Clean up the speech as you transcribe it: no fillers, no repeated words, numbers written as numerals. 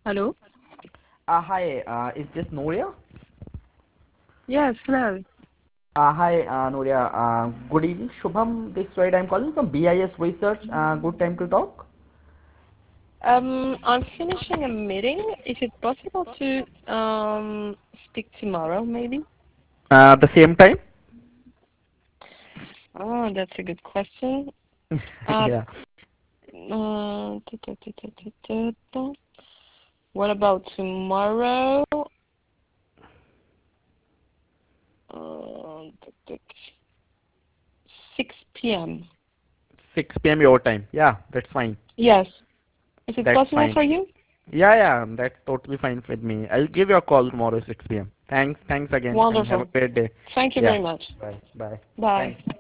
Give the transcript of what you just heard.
Hello? Hi, is this Nuria? Yes, hello. Hi, Nuria. Good evening. Shubham, this side I'm calling from BIS Research. Good time to talk. I'm finishing a meeting. Is it possible to speak tomorrow, maybe? The same time? Oh, that's a good question. Uh, Yeah. ta- ta- ta- ta- ta- ta- ta. What about tomorrow? 6 p.m. 6 p.m. your time. Yeah, that's fine. Yes. Is it That's possible fine. for you? Yeah, that's totally fine with me. I'll give you a call tomorrow 6 p.m. Thanks again, and have a Wonderful. great day. Thank you Yeah. very much. Bye. Bye. Thanks.